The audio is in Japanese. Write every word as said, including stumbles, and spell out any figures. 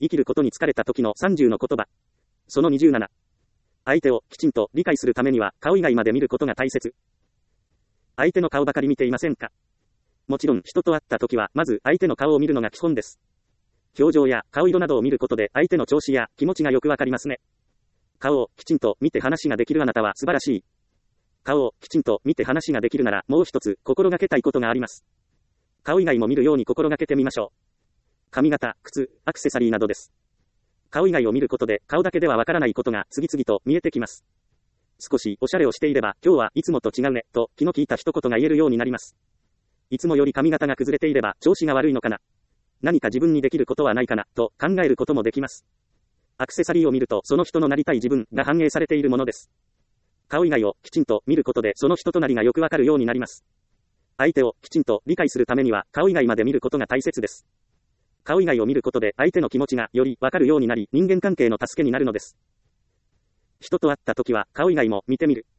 生きることに疲れた時のさんじゅうの言葉。そのにじゅうなな。相手をきちんと理解するためには顔以外まで見ることが大切。相手の顔ばかり見ていませんか？もちろん人と会った時はまず相手の顔を見るのが基本です。表情や顔色などを見ることで相手の調子や気持ちがよくわかりますね。顔をきちんと見て話ができるあなたは素晴らしい。顔をきちんと見て話ができるならもう一つ心がけたいことがあります。顔以外も見るように心がけてみましょう。髪型、靴、アクセサリーなどです。顔以外を見ることで顔だけではわからないことが次々と見えてきます。少しおしゃれをしていれば今日はいつもと違うねと気の利いた一言が言えるようになります。いつもより髪型が崩れていれば調子が悪いのかな。何か自分にできることはないかなと考えることもできます。アクセサリーを見るとその人のなりたい自分が反映されているものです。顔以外をきちんと見ることでその人となりがよくわかるようになります。相手をきちんと理解するためには顔以外まで見ることが大切です。顔以外を見ることで相手の気持ちがよりわかるようになり人間関係の助けになるのです。人と会った時は顔以外も見てみる。